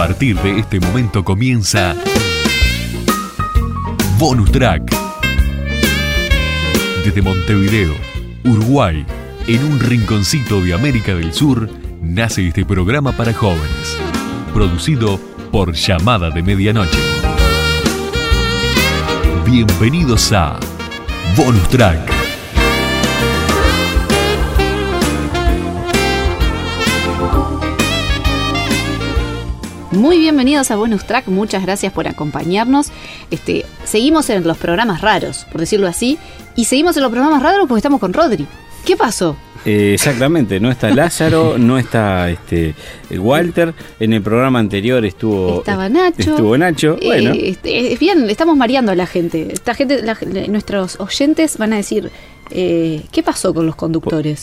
partir de este momento comienza Bonus Track. Desde Montevideo, Uruguay, en un rinconcito de América del Sur, nace este programa para jóvenes, producido por Llamada de Medianoche. Bienvenidos a Bonus Track. Muy bienvenidos a Bonus Track, muchas gracias por acompañarnos. Seguimos en los programas raros, por decirlo así, y seguimos en los programas raros porque estamos con Rodri. ¿Qué pasó? Exactamente, no está Lázaro, no está Walter. En el programa anterior estaba Nacho. Estuvo Nacho. Bueno, bien, estamos mareando a la gente. Nuestros oyentes van a decir, ¿qué pasó con los conductores?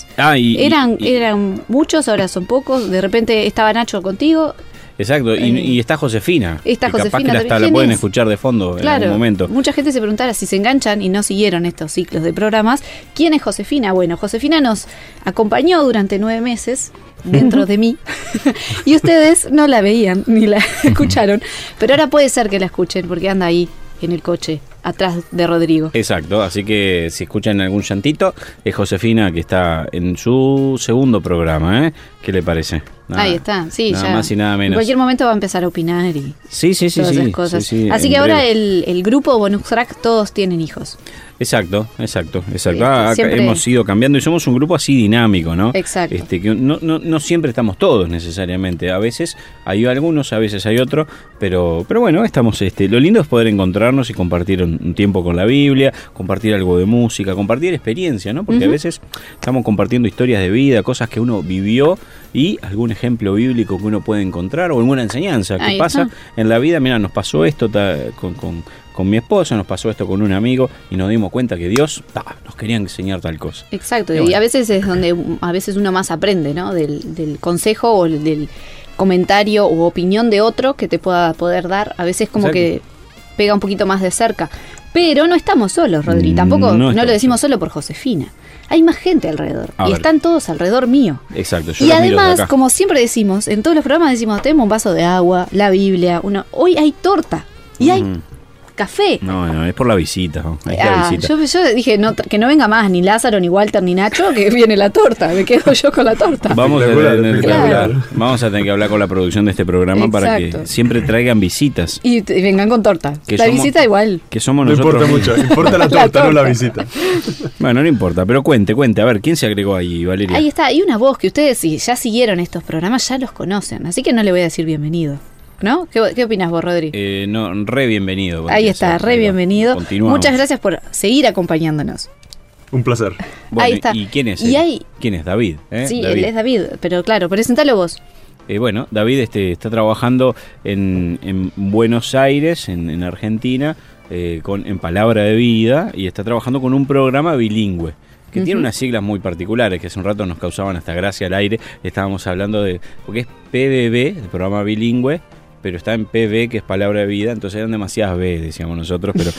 Eran muchos, ahora son pocos. De repente estaba Nacho contigo. Exacto, y está Josefina. Está Josefina capaz que la pueden escuchar de fondo en algún momento. Mucha gente se preguntara si se enganchan y no siguieron estos ciclos de programas. ¿Quién es Josefina? Bueno, Josefina nos acompañó durante 9 meses dentro de mí y ustedes no la veían ni la escucharon, pero ahora puede ser que la escuchen porque anda ahí en el coche atrás de Rodrigo. Exacto, así que si escuchan algún llantito, es Josefina que está en su segundo programa, ¿eh? ¿Qué le parece? Ahí está, sí, nada ya. Más y nada menos. En cualquier momento va a empezar a opinar y sí, todas esas cosas. Sí, así que ahora el grupo Bonus Track, todos tienen hijos. Exacto. Siempre hemos ido cambiando y somos un grupo así dinámico, ¿no? Exacto. Que no siempre estamos todos necesariamente. A veces hay algunos, a veces hay otros, pero bueno, estamos. Lo lindo es poder encontrarnos y compartir un tiempo con la Biblia, compartir algo de música, compartir experiencia, ¿no? Porque a veces estamos compartiendo historias de vida, cosas que uno vivió y algún ejemplo bíblico que uno puede encontrar o alguna enseñanza que pasa en la vida. Mira, nos pasó esto con mi esposa, nos pasó esto con un amigo y nos dimos cuenta que Dios nos quería enseñar tal cosa. Exacto, y a veces es donde a veces uno más aprende, ¿no? Del consejo o del comentario u opinión de otro que te pueda poder dar. A veces como que pega un poquito más de cerca. Pero no estamos solos, Rodri. Tampoco no lo decimos solo por Josefina. Hay más gente alrededor. Están todos alrededor mío. Exacto. Y además, como siempre decimos, en todos los programas decimos, tenemos un vaso de agua, la Biblia, hoy hay torta y hay café. No, es por la visita. Yo dije que no venga más ni Lázaro, ni Walter, ni Nacho, que viene la torta. Me quedo yo con la torta. Vamos a tener que hablar con la producción de este programa para que siempre traigan visitas. Y vengan con torta. Visita igual. Que somos no nosotros. No importa mucho, importa la torta, no la visita. Bueno, no importa, pero cuente. A ver, ¿quién se agregó ahí, Valeria? Ahí está, hay una voz que ustedes, si ya siguieron estos programas, ya los conocen. Así que no le voy a decir bienvenido. ¿No? ¿Qué opinas vos, Rodri? Re bienvenido. Ahí está, re bienvenido. Continuamos. Muchas gracias por seguir acompañándonos. Un placer. Bueno, ahí está. ¿Y quién es? ¿Quién es? David. Sí, David. Él es David, pero claro, presentalo vos. Bueno, David está trabajando en Buenos Aires, en Argentina, en Palabra de Vida, y está trabajando con un programa bilingüe. Que tiene unas siglas muy particulares que hace un rato nos causaban hasta gracia al aire. Estábamos hablando porque es PBB, el programa bilingüe, pero está en PB, que es Palabra de Vida, entonces eran demasiadas B, decíamos nosotros, pero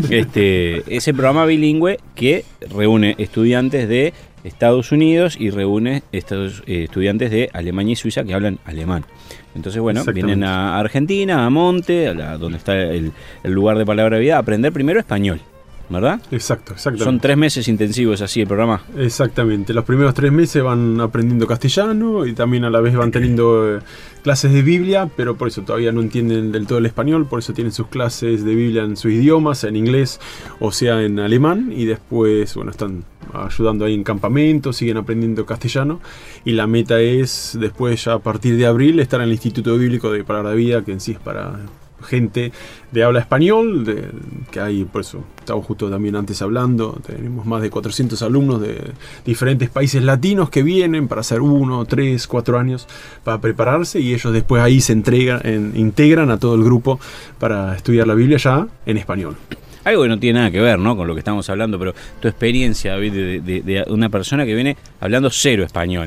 ese programa bilingüe que reúne estudiantes de Estados Unidos y reúne estudiantes de Alemania y Suiza que hablan alemán. Entonces, bueno, vienen a Argentina, a Monte, donde está el lugar de Palabra de Vida, a aprender primero español. ¿Verdad? Exactamente. Son 3 meses intensivos así el programa. Exactamente. Los primeros 3 meses van aprendiendo castellano y también a la vez van teniendo clases de Biblia, pero por eso todavía no entienden del todo el español, por eso tienen sus clases de Biblia en sus idiomas, en inglés o sea en alemán, y después, están ayudando ahí en campamentos, siguen aprendiendo castellano, y la meta es después, ya a partir de abril, estar en el Instituto Bíblico de Palabra de Vida, que en sí es para gente de habla español, que hay, por eso estamos justo también antes hablando, tenemos más de 400 alumnos de diferentes países latinos que vienen para hacer 1, 3, 4 años para prepararse, y ellos después ahí se integran a todo el grupo para estudiar la Biblia ya en español. Algo que no tiene nada que ver, ¿no?, con lo que estamos hablando, pero tu experiencia, David, de una persona que viene hablando cero español.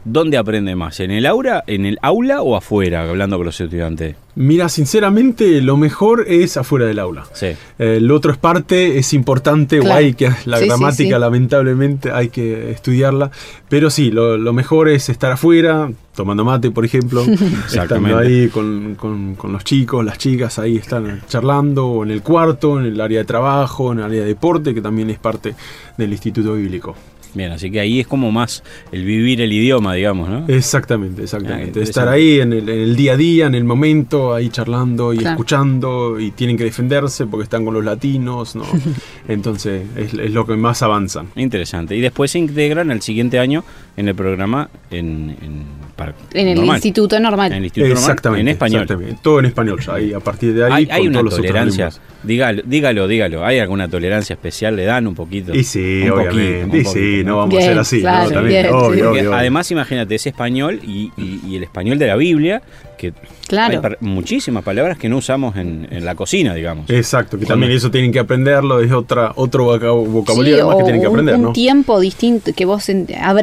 ¿dónde aprende más? ¿En el aula o afuera, hablando con los estudiantes? Mira, sinceramente, lo mejor es afuera del aula. Sí. Lo otro es parte, es importante, Claro. o hay que, la Sí, gramática sí. lamentablemente hay que estudiarla, pero sí, lo mejor es estar afuera, tomando mate, por ejemplo, estando ahí con los chicos, las chicas, ahí están charlando, o en el cuarto, en el área de trabajo, en el área de deporte, que también es parte del Instituto Bíblico. Bien, así que ahí es como más el vivir el idioma, digamos, ¿no? Exactamente. interesante. Estar ahí en el día a día, en el momento, ahí charlando y Claro. escuchando, y tienen que defenderse porque están con los latinos, ¿no? Entonces es lo que más avanzan. Interesante. Y después se integran al siguiente año en el programa en En el normal. instituto normal. En el instituto normal, Exactamente. en español. Exactamente. Todo en español ya. Ahí, a partir de ahí, Hay con una todos los otros tolerancia. alumnos. Dígalo. ¿Hay alguna tolerancia especial? ¿Le dan un poquito? Y sí, Un obviamente. poquito, Y sí, no vamos Bien, a ser así, claro, ¿no? También, bien, obvio, sí. Porque obvio. además, imagínate, es español y el español de la Biblia, que Claro. hay muchísimas palabras que no usamos en la cocina, digamos. Exacto, que también eso tienen que aprenderlo, es otro vocabulario Sí, más que o tienen que aprender, un ¿no? tiempo distinto que vos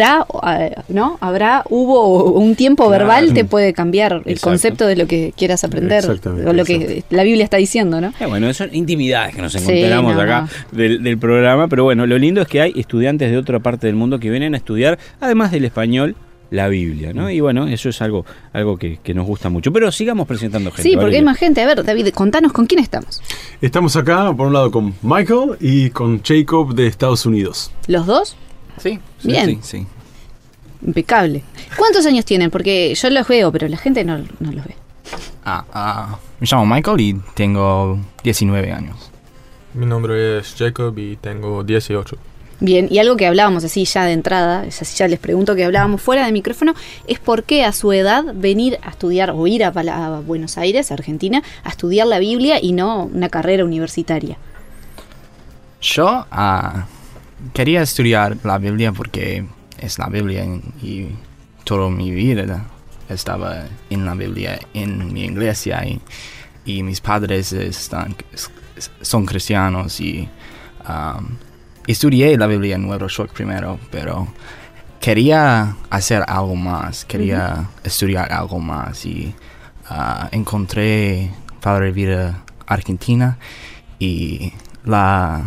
hubo un tiempo Claro. verbal te puede cambiar el Exacto. concepto de lo que quieras aprender Exactamente, o lo que la Biblia está diciendo, ¿no? Bueno, son intimidades que nos Sí, encontramos no, acá del programa, pero bueno, lo lindo es que hay estudiantes de otra parte del mundo que vienen a estudiar, además del español, la Biblia, ¿no? Y bueno, eso es algo que nos gusta mucho. Pero sigamos presentando gente. Sí, porque hay Valeria. más gente. A ver, David, contanos con quién estamos. Estamos acá, por un lado, con Michael y con Jacob de Estados Unidos. ¿Los dos? Sí. Bien. Sí. Impecable. ¿Cuántos años tienen? Porque yo los veo, pero la gente no los ve. Me llamo Michael y tengo 19 años. Mi nombre es Jacob y tengo 18. Bien, y algo que hablábamos así ya de entrada, es así ya les pregunto que hablábamos fuera de micrófono, es por qué a su edad venir a estudiar o ir a Buenos Aires, Argentina, a estudiar la Biblia y no una carrera universitaria. Yo quería estudiar la Biblia porque es la Biblia y toda mi vida estaba en la Biblia, en mi iglesia y mis padres son cristianos y estudié la Biblia en Nueva York primero, pero quería hacer algo más, quería estudiar algo más y encontré Palabra de Vida Argentina y el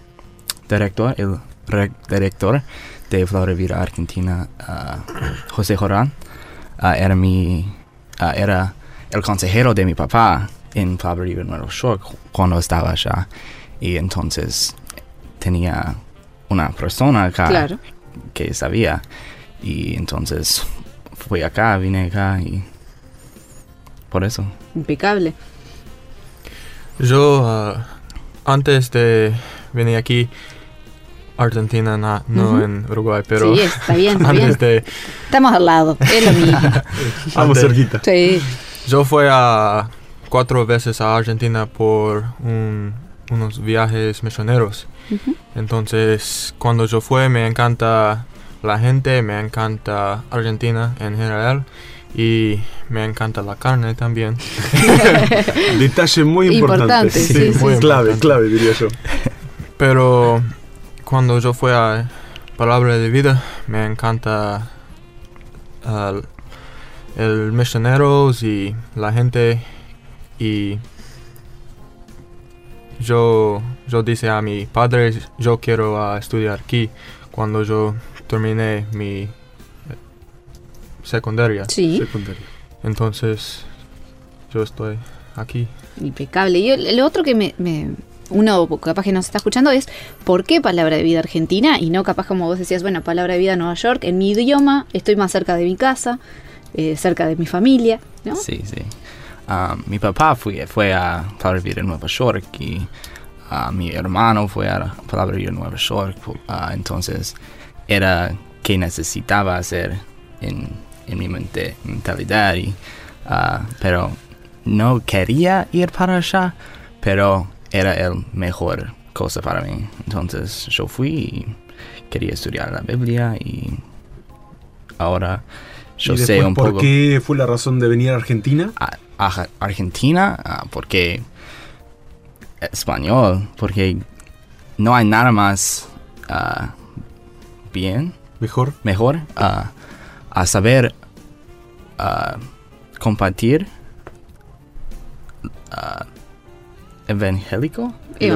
director de Palabra de Vida Argentina, José Jorán, era el consejero de mi papá en Palabra de Vida Nueva York cuando estaba allá y entonces tenía una persona acá Claro. que sabía y entonces vine acá y por eso. Impecable. Yo, antes de venir aquí, Argentina, no en Uruguay, pero Sí, está bien. antes de... Estamos al lado, es lo mismo. Vamos antes- cerquita. Sí. Yo fui 4 veces a Argentina por unos viajes misioneros. Ujú. Entonces, cuando yo fui, me encanta la gente, me encanta Argentina en general y me encanta la carne también. Detalle muy importante. Importante, sí, sí. Clave, diría yo. Pero cuando yo fui a Palabra de Vida, me encanta el misioneros y la gente y yo dije a mi padre, yo quiero estudiar aquí cuando yo terminé mi secundaria. Sí, Secundario. Entonces, yo estoy aquí. impecable. Y lo otro que uno capaz que nos está escuchando es ¿por qué Palabra de Vida Argentina? Y no capaz como vos decías, bueno, Palabra de Vida Nueva York, en mi idioma, estoy más cerca de mi casa, cerca de mi familia, ¿no? Sí. Mi papá fue a Palabra de Vida en Nueva York y mi hermano fue a Palabra de Vida en Nueva York. Entonces era que necesitaba hacer en mi mentalidad. Pero no quería ir para allá, pero era el mejor cosa para mí. Entonces yo fui y quería estudiar la Biblia y ahora yo ¿Y sé después un por poco. qué fue la razón de venir a Argentina? A Argentina porque español, porque no hay nada más mejor a saber compartir evangelio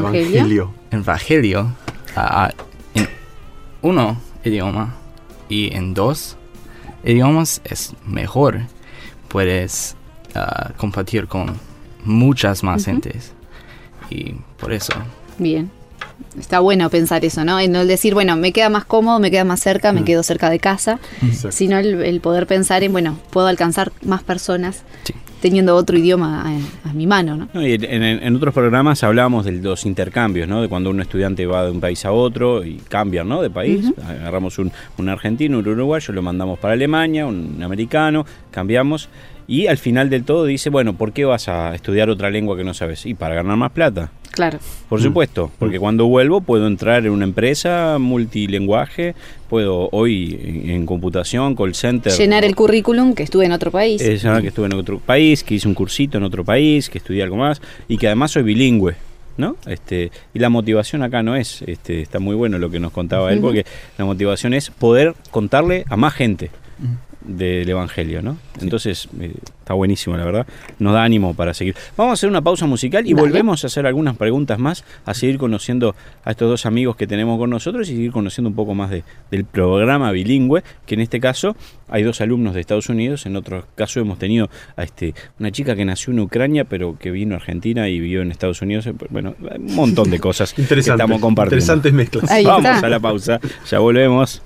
en uno idioma y en 2 idiomas es mejor. Puedes compartir con muchas más gentes y por eso. Bien. Está bueno pensar eso, ¿no? En no decir, bueno, me queda más cómodo, me queda más cerca, me quedo cerca de casa, sino el poder pensar en, bueno, puedo alcanzar más personas teniendo otro idioma a mi mano, ¿no? Y en otros programas hablábamos de los intercambios, ¿no? De cuando un estudiante va de un país a otro y cambian, ¿no? De país. Agarramos un argentino, un uruguayo, lo mandamos para Alemania, un americano, cambiamos. Y al final del todo dice, bueno, ¿por qué vas a estudiar otra lengua que no sabes? Y para ganar más plata. Claro. Por supuesto, porque cuando vuelvo puedo entrar en una empresa multilingüaje, puedo hoy en computación, call center. Llenar el currículum que estuve en otro país. Que estuve en otro país, que hice un cursito en otro país, que estudié algo más y que además soy bilingüe, ¿no? Y la motivación acá no es, está muy bueno lo que nos contaba él, porque la motivación es poder contarle a más gente del Evangelio, ¿no? Entonces, está buenísimo, la verdad. Nos da ánimo para seguir. Vamos a hacer una pausa musical y volvemos a hacer algunas preguntas más, a seguir conociendo a estos dos amigos que tenemos con nosotros y seguir conociendo un poco más del programa bilingüe, que en este caso hay 2 alumnos de Estados Unidos, en otro caso hemos tenido a una chica que nació en Ucrania, pero que vino a Argentina y vivió en Estados Unidos. Bueno, un montón de cosas que estamos compartiendo. Interesantes mezclas. Vamos a la pausa, ya volvemos.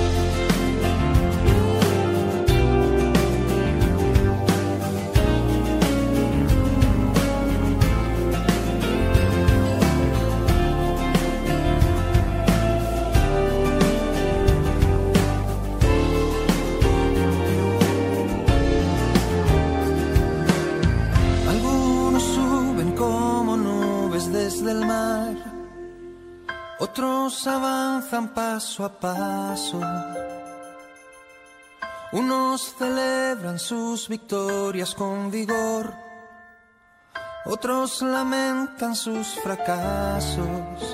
Paso a paso, unos celebran sus victorias con vigor, otros lamentan sus fracasos,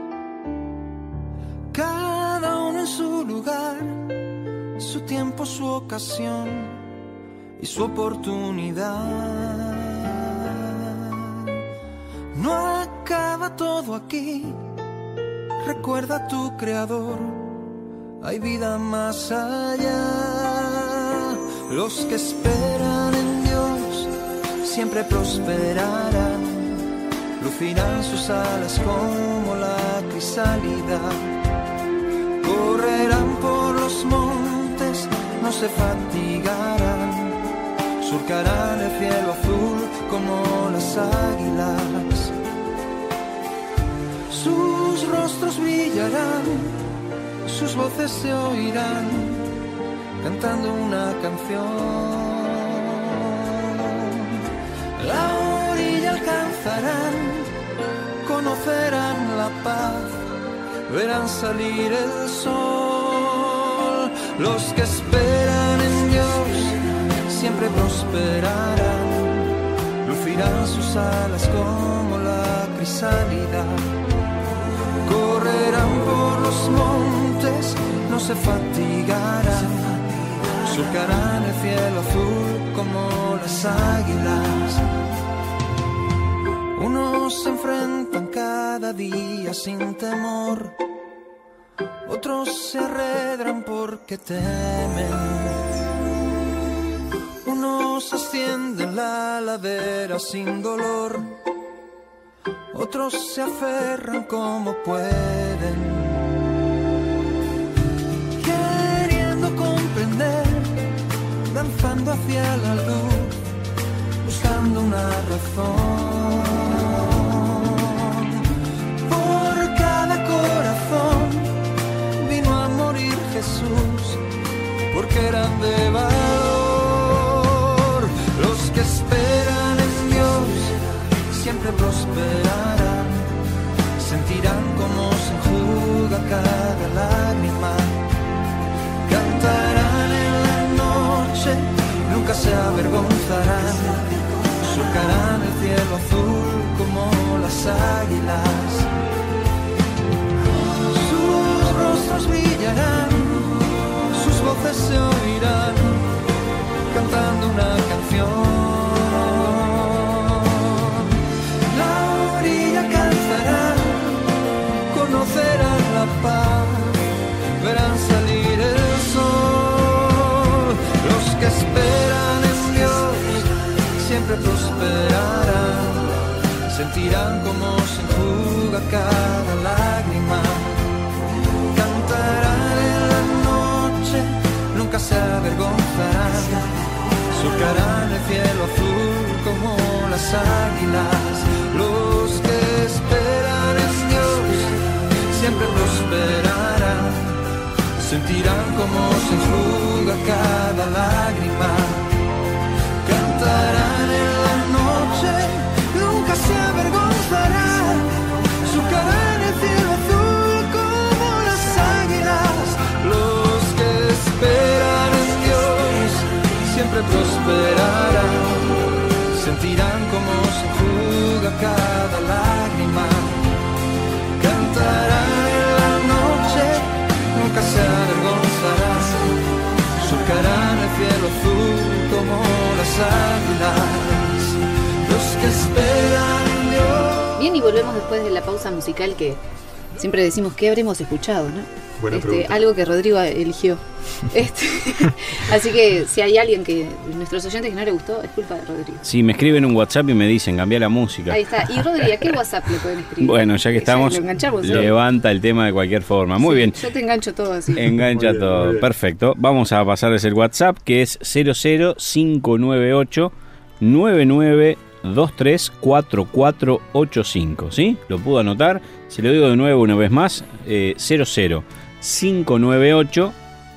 cada uno en su lugar, su tiempo, su ocasión y su oportunidad. No acaba todo aquí. Recuerda a tu Creador, hay vida más allá. Los que esperan en Dios siempre prosperarán, lucirán sus alas como la crisálida, correrán por los montes, no se fatigarán, surcarán el cielo azul como las águilas. Sus rostros brillarán, sus voces se oirán, cantando una canción. La orilla alcanzarán, conocerán la paz, verán salir el sol. Los que esperan en Dios siempre prosperarán, lucirán sus alas como la crisálida, correrán por los montes, no se fatigarán, surcarán el cielo azul como las águilas. Unos se enfrentan cada día sin temor, otros se arredran porque temen. Unos ascienden la ladera sin dolor, otros se aferran como pueden, queriendo comprender, danzando hacia la luz, buscando una razón. Por cada corazón vino a morir Jesús, porque eran de valor. Los que esperan en Dios siempre prosperarán, sentirán como se enjuga cada lágrima, cantarán en la noche, nunca se avergonzarán, surcarán el cielo azul como las águilas. Sus rostros brillarán, sus voces se oirán, sentirán como se enjuga cada lágrima. Cantarán en la noche, nunca se avergonzarán. Surcarán el cielo azul como las águilas. Los que esperan en Dios siempre prosperarán. Sentirán como se enjuga cada lágrima. Cantarán en la noche, nunca se avergonzarán. Surcarán el cielo azul como las águilas. Los que esperan en Dios siempre prosperarán. Sentirán como se enjuga cada lágrima. Cantarán en la noche, nunca se avergonzarán. Surcarán el cielo azul como las águilas. Los que esperan en Dios. Bien, y volvemos después de la pausa musical que siempre decimos que habremos escuchado, ¿no? Buena pregunta. Algo que Rodrigo eligió. Así que si hay alguien que nuestros oyentes que no le gustó, es culpa de Rodrigo. Sí, me escriben un WhatsApp y me dicen, cambia la música. Ahí está. Y Rodrigo, ¿a qué WhatsApp le pueden escribir? Bueno, ya que estamos, lo enganchamos, ¿no? levanta el tema de cualquier forma. Muy bien. Yo te engancho todo así. Engancha Muy bien, todo. muy bien. Perfecto. Vamos a pasarles el WhatsApp, que es 00598 99234485. ¿Sí? ¿Lo pudo anotar? Se lo digo de nuevo una vez más. 00598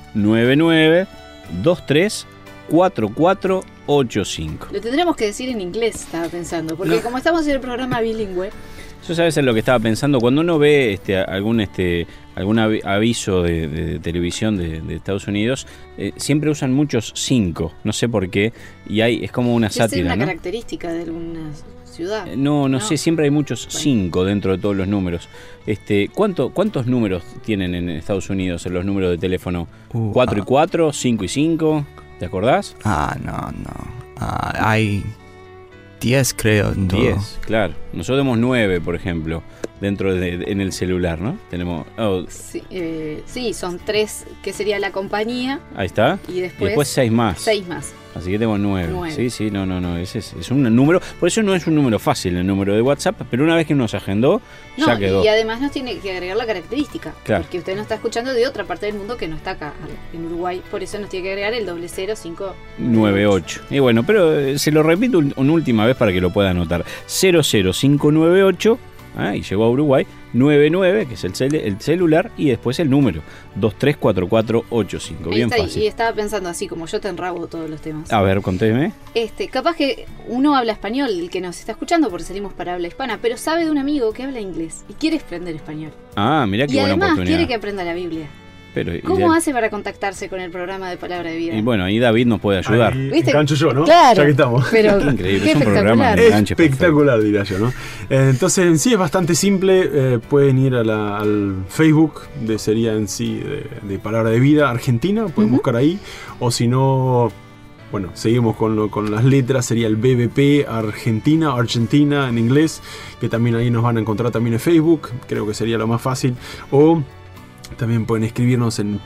99234485. Lo tendremos que decir en inglés, estaba pensando. Porque como estamos en el programa bilingüe. Yo sabes en lo que estaba pensando, cuando uno ve algún aviso de televisión de Estados Unidos, siempre usan muchos 5, no sé por qué, y es como una ¿Es una sátira, ¿no? característica de alguna ciudad? No sé, siempre hay muchos 5 dentro de todos los números. ¿Cuántos números tienen en Estados Unidos en los números de teléfono? 4 y 4, 5 y 5, ¿te acordás? No. Hay 10, creo. En todo. 10, claro. Nosotros tenemos 9, por ejemplo, en el celular, ¿no? Tenemos... Sí, son 3, que sería la compañía. Ahí está. Y después 6 más. 6 más. Así que tenemos 9. Sí, no. Ese es un número. Por eso no es un número fácil el número de WhatsApp, pero una vez que uno se agendó, ya quedó. Y además nos tiene que agregar la característica. Claro. Porque usted nos está escuchando de otra parte del mundo que no está acá, en Uruguay. Por eso nos tiene que agregar el 00598. Y bueno, pero se lo repito una última vez para que lo pueda anotar. 00598. Y llegó a Uruguay, 99, que es el celular, y después el número, 234485. Bien fácil. Y estaba pensando así, como yo te enrabo todos los temas. A ver, conteme. Capaz que uno habla español, el que nos está escuchando, porque salimos para habla hispana, pero sabe de un amigo que habla inglés y quiere aprender español. Mirá qué buena además oportunidad. quiere que aprenda la Biblia. Pero, ¿Cómo hace para contactarse con el programa de Palabra de Vida? Y bueno, ahí David nos puede ayudar. Ahí ¿Viste? engancho yo, ¿no? Claro. Ya que estamos. Pero Qué increíble, qué es un programa de enganche Espectacular, diría yo, ¿no? Entonces, en sí es bastante simple. Pueden ir al Facebook sería en sí de Palabra de Vida Argentina. Pueden buscar ahí. O si no, bueno, seguimos con las letras. Sería el BBP Argentina en inglés. Que también ahí nos van a encontrar también en Facebook. Creo que sería lo más fácil. O también pueden escribirnos en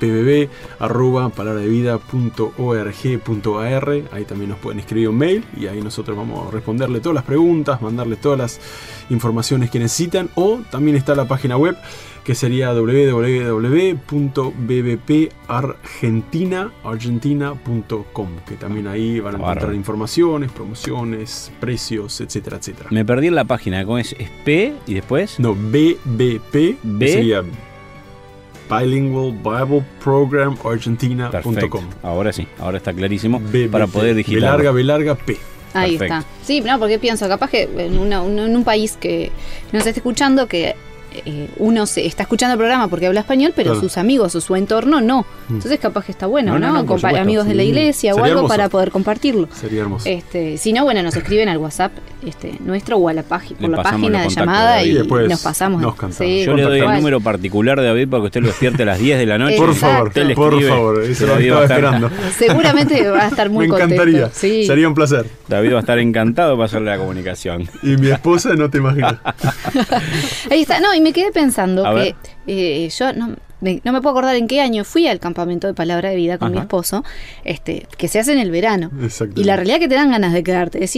pbb@palabradevida.org.ar. Ahí también nos pueden escribir un mail y ahí nosotros vamos a responderle todas las preguntas, mandarle todas las informaciones que necesitan. O también está la página web, que sería www.bbpargentina.com, que también ahí van a encontrar informaciones, promociones, precios, etcétera, etcétera. Me perdí en la página, ¿cómo es? ¿Es P y después? No, BBP, que sería Bilingual Bible Program Argentina.com. Ahora sí, ahora está clarísimo para poder digitar. B larga, P. Ahí Perfecto. está. Sí, no, porque pienso, capaz que en un país que nos esté escuchando, que uno se está escuchando el programa porque habla español, pero Claro. sus amigos o su entorno no. Entonces capaz que está bueno, ¿no? No, por supuesto. Amigos de la iglesia o Sería algo hermoso. para poder compartirlo. Sería hermoso. Si no, bueno, nos escriben al WhatsApp nuestro o a la página, por Le la pasamos página los de contactos llamada de y David. Después nos pasamos. nos cantamos. Sí, Yo le doy el igual. número particular de David para que usted lo despierte a las 10 de la noche. Por Exacto. favor, Usted le por escribe, favor, eso lo David va a estaba estar- esperando. Seguramente va a estar muy Me contento. encantaría, Sí. sería un placer. David va a estar encantado de pasarle la comunicación. Y mi esposa no te imaginas. Ahí está, no, y me quedé pensando A que yo no me puedo acordar en qué año fui al campamento de Palabra de Vida con mi Ajá. esposo, que se hace en el verano. Exacto. Y la realidad es que te dan ganas de quedarte. Decís,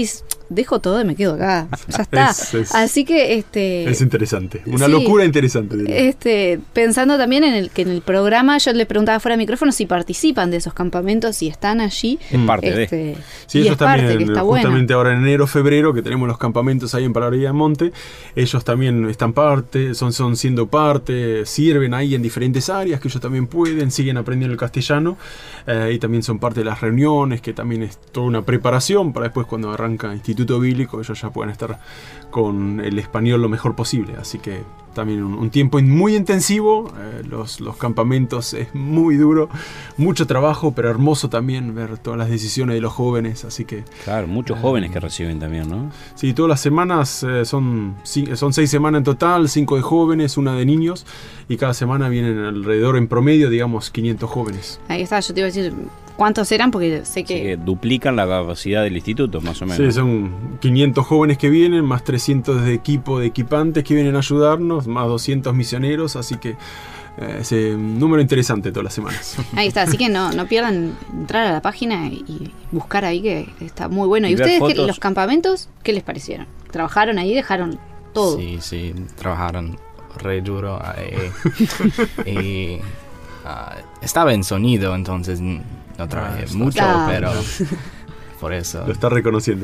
dejo todo y me quedo acá. Ya está. Así que es interesante. Una sí, locura interesante, diría. Pensando también que en el programa yo le preguntaba fuera de micrófono si participan de esos campamentos, si están allí. Es parte de. Sí, y ellos es parte, también, que está justamente bueno. ahora en enero, febrero, que tenemos los campamentos ahí en Palabrería del Monte, ellos también están parte, son siendo parte, sirven ahí en diferentes áreas que ellos también pueden, siguen aprendiendo el castellano, y también son parte de las reuniones, que también es toda una preparación para después cuando arranca Instituto Bíblico ellos ya puedan estar con el español lo mejor posible. Así que también un tiempo muy intensivo, los campamentos es muy duro, mucho trabajo, pero hermoso también ver todas las decisiones de los jóvenes. Así que claro, muchos jóvenes que reciben también, ¿no? Sí, todas las semanas son 6 semanas en total, 5 de jóvenes, 1 de niños, y cada semana vienen alrededor, en promedio, digamos, 500 jóvenes. Ahí está, yo te iba a decir cuántos eran porque sé que... Sí, que duplican la capacidad del instituto, más o menos. Sí, son 500 jóvenes que vienen, más 300 de equipantes que vienen a ayudarnos, más 200 misioneros, así que ese número interesante todas las semanas. Ahí está, así que no pierdan entrar a la página y buscar ahí, que está muy bueno. ¿Y ustedes los campamentos, qué les parecieron? ¿Trabajaron ahí? ¿Dejaron todo? Sí, trabajaron re duro. Y estaba en sonido, entonces no trabajé mucho, pero por eso. Lo está reconociendo,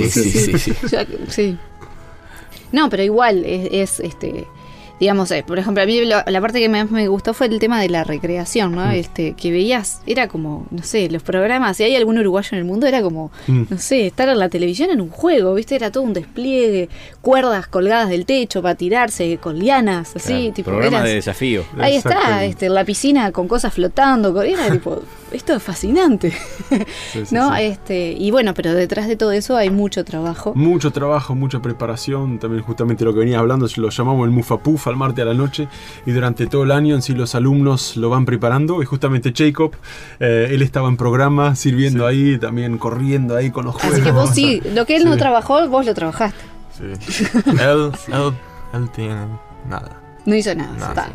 Sí. No, pero igual es digamos, por ejemplo, a mí la parte que más me gustó fue el tema de la recreación, ¿no? Que veías, era como, no sé, los programas, si hay algún uruguayo en el mundo, era como, no sé, estar en la televisión en un juego, ¿viste? Era todo un despliegue, cuerdas colgadas del techo para tirarse, con lianas, así, claro, tipo. Programa de desafío. Ahí está, la piscina con cosas flotando, era tipo, esto es fascinante, ¿no? Sí. Y bueno, pero detrás de todo eso hay mucho trabajo. Mucho trabajo, mucha preparación, también justamente lo que venías hablando, lo llamamos el Mufapuf al martes a la noche, y durante todo el año en sí los alumnos lo van preparando, y justamente Jacob, él estaba en programa sirviendo ahí, también corriendo ahí con los juegos. Así que vos sí, lo que él no trabajó, vos lo trabajaste. Sí. él tiene nada. No hizo nada.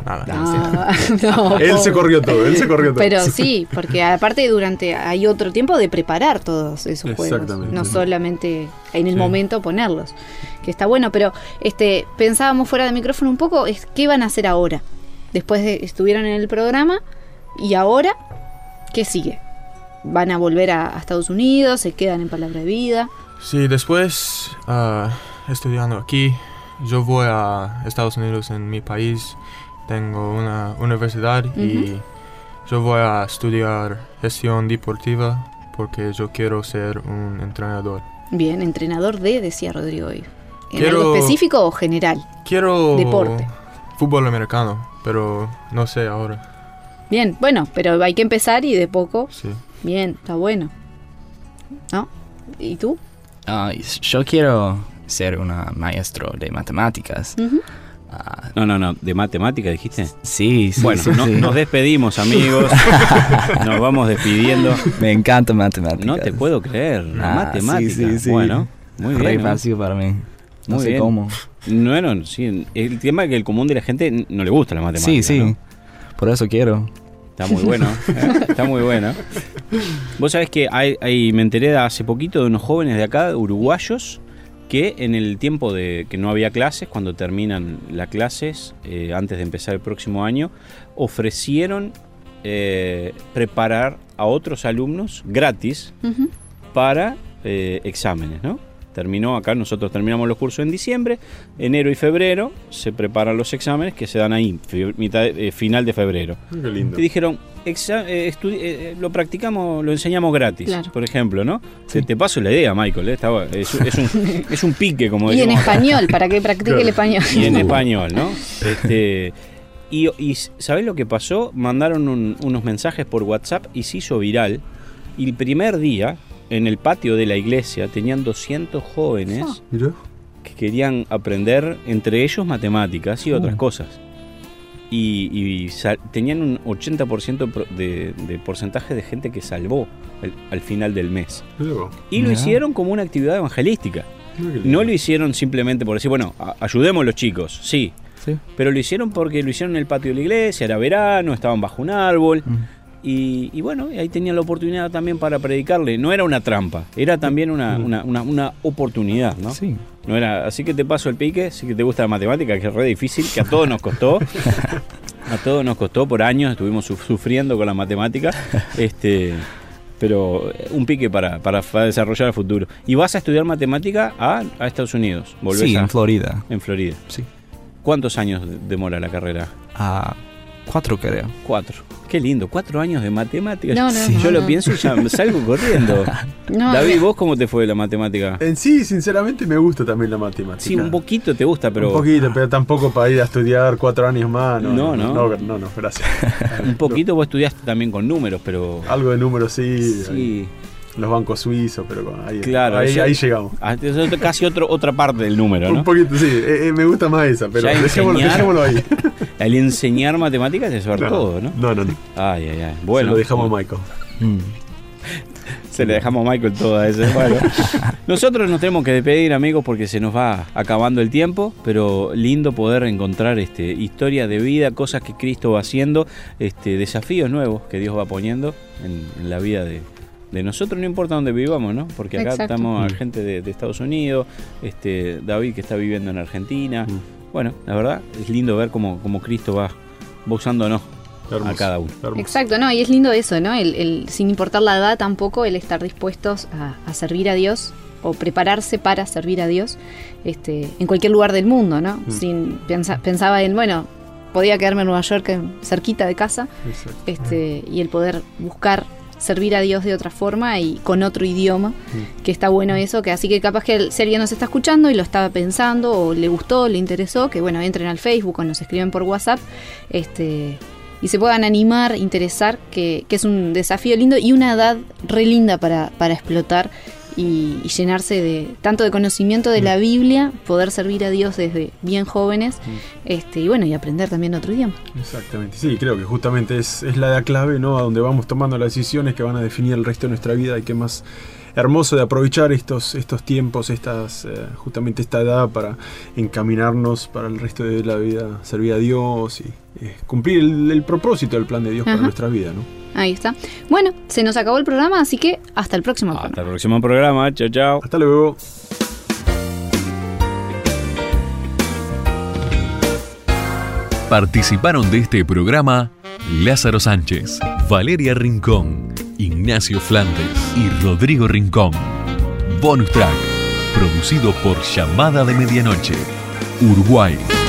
No. Él se corrió todo. Pero sí, porque aparte hay otro tiempo de preparar todos esos juegos. No solamente en el momento ponerlos. Que está bueno, pero pensábamos fuera de micrófono un poco, ¿qué van a hacer ahora? Después estuvieron en el programa, y ahora, ¿qué sigue? ¿Van a volver a Estados Unidos? ¿Se quedan en Palabra de Vida? Sí, después estudiando aquí, yo voy a Estados Unidos, en mi país. Tengo una universidad y yo voy a estudiar gestión deportiva porque yo quiero ser un entrenador. Bien, entrenador decía Rodrigo hoy. ¿En algo específico o general? Quiero deporte. Fútbol americano, pero no sé ahora. Bien, bueno, pero hay que empezar y de poco. Sí. Bien, está bueno. ¿No? ¿Y tú? Yo quiero ser una maestro de matemáticas. No, ¿de matemáticas dijiste? Sí. Bueno, nos despedimos, amigos. Nos vamos despidiendo. Me encanta matemáticas. No te puedo creer, matemáticas. Sí. Bueno, muy bien. Re fácil para mí. No sé cómo. Bueno, sí. El tema es que el común de la gente no le gusta la matemática. Sí. ¿no? Por eso quiero. Está muy bueno. Está muy bueno. Vos sabés que me enteré hace poquito de unos jóvenes de acá, uruguayos, que en el tiempo de que no había clases, cuando terminan las clases, antes de empezar el próximo año, ofrecieron preparar a otros alumnos gratis para exámenes, ¿no? Nosotros terminamos los cursos en diciembre, enero y febrero se preparan los exámenes que se dan ahí, final de febrero. Qué lindo. Y dijeron, lo practicamos, lo enseñamos gratis, claro. Por ejemplo, ¿no? Sí. Te paso la idea, Michael, es un pique, como y decimos. En español, para que practique el español. Y en español, ¿no? Y ¿sabés lo que pasó? Mandaron unos mensajes por WhatsApp y se hizo viral. Y el primer día, en el patio de la iglesia, tenían 200 jóvenes que querían aprender, entre ellos matemáticas y otras cosas. Y tenían un 80% de porcentaje de gente que salvó al final del mes. Y lo hicieron como una actividad evangelística. No lo hicieron simplemente por decir, bueno, ayudemos a los chicos, sí. Pero lo hicieron porque lo hicieron en el patio de la iglesia, era verano, estaban bajo un árbol. Y bueno, ahí tenía la oportunidad también para predicarle. No era una trampa, era también una oportunidad, ¿no? Sí. No era, así que te paso el pique, sí que te gusta la matemática, que es re difícil, que a todos nos costó. A todos nos costó, por años estuvimos sufriendo con la matemática. Pero un pique para desarrollar el futuro. ¿Y vas a estudiar matemática a Estados Unidos? Sí, en Florida. En Florida. Sí. ¿Cuántos años demora la carrera? 4 creo. 4. Qué lindo, 4 años de matemáticas. No, Yo lo pienso y ya salgo corriendo. David, ¿vos cómo te fue la matemática? En sí, sinceramente, me gusta también la matemática. Sí, un poquito te gusta, pero... Un poquito, pero tampoco para ir a estudiar 4 años más. No, gracias. Un poquito vos estudiaste también con números, pero... Algo de números, sí. Sí. Los bancos suizos, pero ahí, claro, ahí llegamos. Es casi otra parte del número, ¿no? Un poquito, sí. Me gusta más esa, pero dejémoslo ahí. Al enseñar matemáticas es saber todo, ¿no? No. Ay. Bueno, se lo dejamos a Michael. Se le dejamos a Michael todo a ese. Bueno, nosotros nos tenemos que despedir, amigos, porque se nos va acabando el tiempo, pero lindo poder encontrar historia de vida, cosas que Cristo va haciendo, desafíos nuevos que Dios va poniendo en la vida de nosotros, no importa dónde vivamos, ¿no? Porque acá Exacto. estamos gente de Estados Unidos, David que está viviendo en Argentina. Bueno, la verdad es lindo ver cómo Cristo va usándonos a cada uno. Exacto, ¿no? Y es lindo eso, ¿no? El sin importar la edad tampoco, el estar dispuestos a servir a Dios o prepararse para servir a Dios en cualquier lugar del mundo, ¿no? Pensaba en, bueno, podía quedarme en Nueva York cerquita de casa, y el poder buscar servir a Dios de otra forma y con otro idioma, que está bueno eso, que así que capaz que si alguien nos está escuchando y lo estaba pensando o le gustó, le interesó, que bueno, entren al Facebook o nos escriben por WhatsApp, y se puedan animar, interesar, que es un desafío lindo y una edad re linda para explotar y llenarse tanto de conocimiento de la Biblia, poder servir a Dios desde bien jóvenes, y bueno, y aprender también otro idioma. Exactamente, sí, creo que justamente es la edad clave, ¿no? A donde vamos tomando las decisiones que van a definir el resto de nuestra vida, y qué más hermoso de aprovechar estos tiempos, justamente esta edad para encaminarnos para el resto de la vida, servir a Dios y cumplir el propósito del plan de Dios para nuestra vida, ¿no? Ahí está. Bueno, se nos acabó el programa, así que hasta el próximo programa. Hasta el próximo programa. Chao, chao. Hasta luego. Participaron de este programa Lázaro Sánchez, Valeria Rincón, Ignacio Flandes y Rodrigo Rincón. Bonus track, producido por Llamada de Medianoche, Uruguay.